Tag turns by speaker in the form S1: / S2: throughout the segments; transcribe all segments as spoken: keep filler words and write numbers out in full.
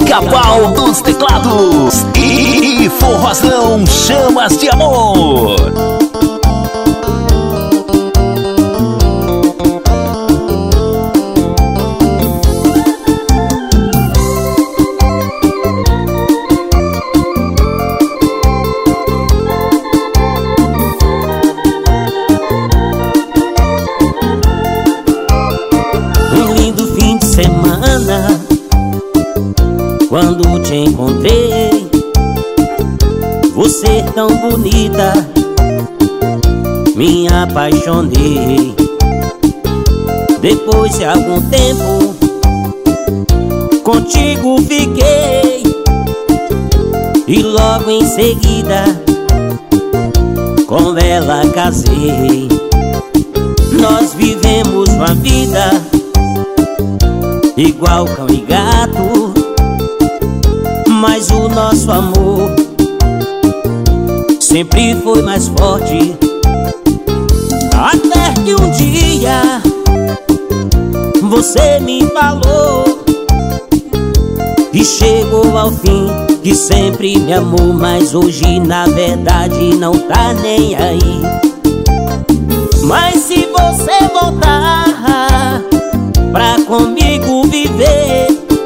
S1: Pica-Pau dos teclados e forrozão chamas de amor.
S2: Um lindo fim de semana, quando te encontrei, você tão bonita, me apaixonei. Depois de algum tempo, contigo fiquei, e logo em seguida, com ela casei. Nós vivemos uma vida igual cão e gato, mas o nosso amor sempre foi mais forte. Até que um dia você me falou que chegou ao fim, que sempre me amou, mas hoje na verdade não tá nem aí. Mas se você voltar pra comigo viver,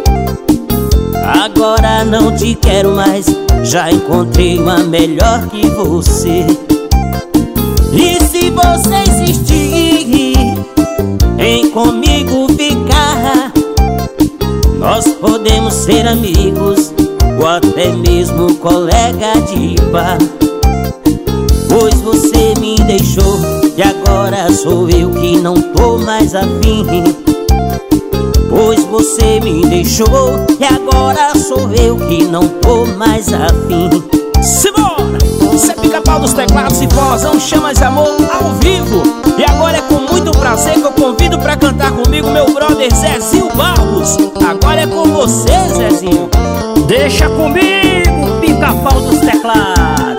S2: agora não te quero mais, já encontrei uma melhor que você. E se você insistir em comigo ficar, nós podemos ser amigos ou até mesmo colega de bar. Pois você me deixou e agora sou eu que não tô mais afim. Pois você me deixou e agora sou eu que não tô mais afim.
S1: Simbora! Isso é Pica-Pau dos teclados e forrozão chamas de amor ao vivo. E agora é com muito prazer que eu convido pra cantar comigo meu brother Zezinho Barros. Agora é com você, Zezinho.
S3: Deixa comigo, Pica-Pau dos teclados.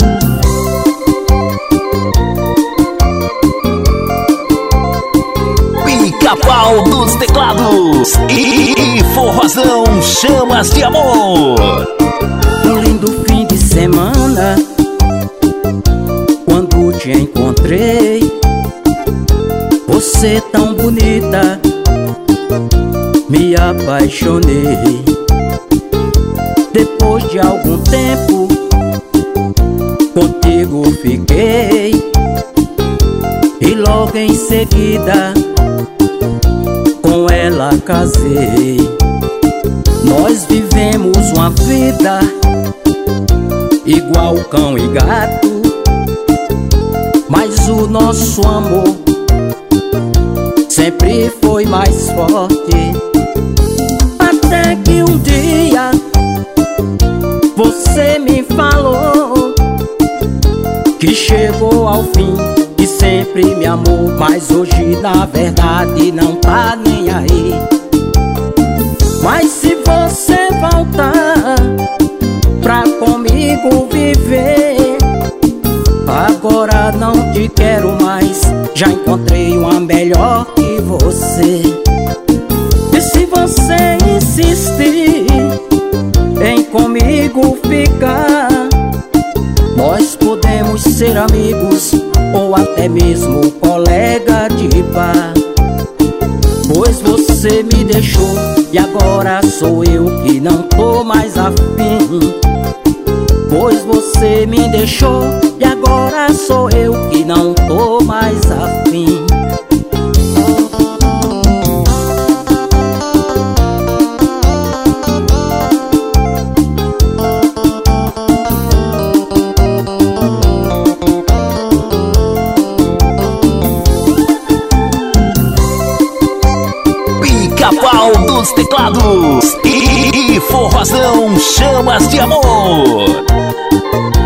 S1: Pica-Pau dos teclados e forrozão chamas de amor.
S2: Um lindo fim de semana, quando te encontrei, você tão bonita, me apaixonei. Depois de algum tempo, contigo fiquei, e logo em seguida, com ela casei. Nós vivemos uma vida igual cão e gato, mas o nosso amor sempre foi mais forte. Até que um dia você me falou que chegou ao fim, que sempre me amou, mas hoje na verdade não tá nem aí. Mas se você voltar pra comigo viver, agora não te quero mais, já encontrei uma melhor que você. E se você insistir em comigo ficar, nós podemos ser amigos ou até mesmo colega de bar. Pois você me deixou e agora sou eu que não tô mais afim. Pois você me deixou e agora sou eu que não tô mais afim.
S1: Pica-Pau dos teclados e forrozão chamas de amor.